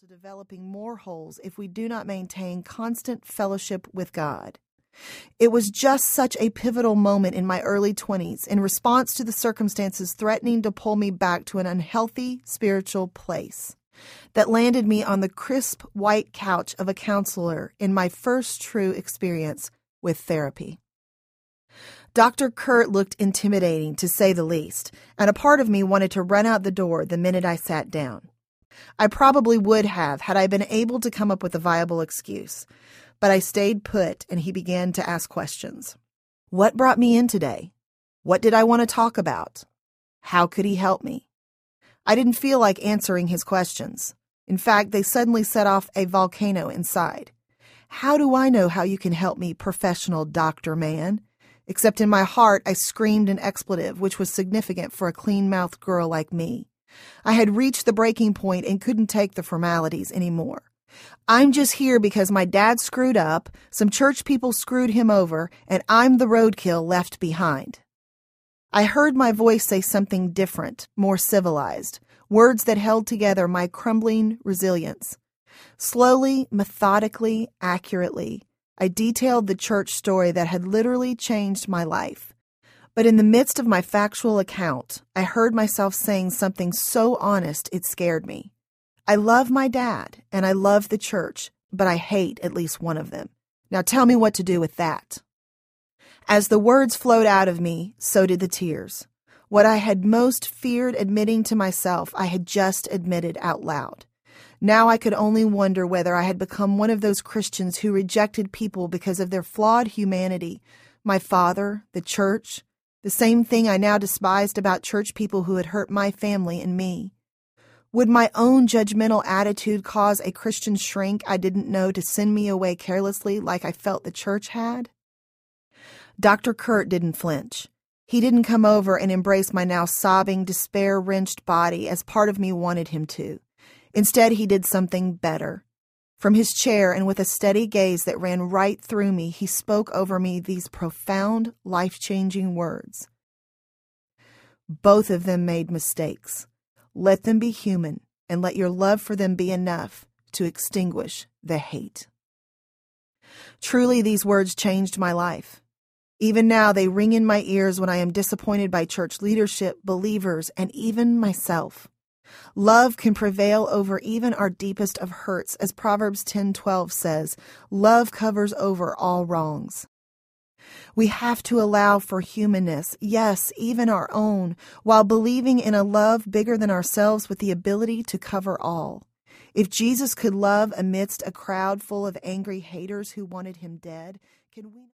to developing more holes if we do not maintain constant fellowship with God. It was just such a pivotal moment in my early 20s in response to the circumstances threatening to pull me back to an unhealthy spiritual place that landed me on the crisp white couch of a counselor in my first true experience with therapy. Dr. Kurt looked intimidating, to say the least, and a part of me wanted to run out the door the minute I sat down. I probably would have had I been able to come up with a viable excuse, but I stayed put and he began to ask questions. What brought me in today? What did I want to talk about? How could he help me? I didn't feel like answering his questions. In fact, they suddenly set off a volcano inside. How do I know how you can help me, professional doctor man? Except in my heart, I screamed an expletive, which was significant for a clean-mouthed girl like me. I had reached the breaking point and couldn't take the formalities anymore. I'm just here because my dad screwed up, some church people screwed him over, and I'm the roadkill left behind. I heard my voice say something different, more civilized, words that held together my crumbling resilience. Slowly, methodically, accurately, I detailed the church story that had literally changed my life. But in the midst of my factual account, I heard myself saying something so honest it scared me. I love my dad, and I love the church, but I hate at least one of them. Now tell me what to do with that. As the words flowed out of me, so did the tears. What I had most feared admitting to myself, I had just admitted out loud. Now I could only wonder whether I had become one of those Christians who rejected people because of their flawed humanity. My father, the church, the same thing I now despised about church people who had hurt my family and me. Would my own judgmental attitude cause a Christian shrink I didn't know to send me away carelessly like I felt the church had? Dr. Kurt didn't flinch. He didn't come over and embrace my now sobbing, despair-wrenched body as part of me wanted him to. Instead, he did something better. From his chair and with a steady gaze that ran right through me, he spoke over me these profound, life-changing words. Both of them made mistakes. Let them be human, and let your love for them be enough to extinguish the hate. Truly, these words changed my life. Even now, they ring in my ears when I am disappointed by church leadership, believers, and even myself. Love can prevail over even our deepest of hurts, as Proverbs 10:12 says, love covers over all wrongs. We have to allow for humanness, yes, even our own, while believing in a love bigger than ourselves with the ability to cover all. If Jesus could love amidst a crowd full of angry haters who wanted him dead, can we...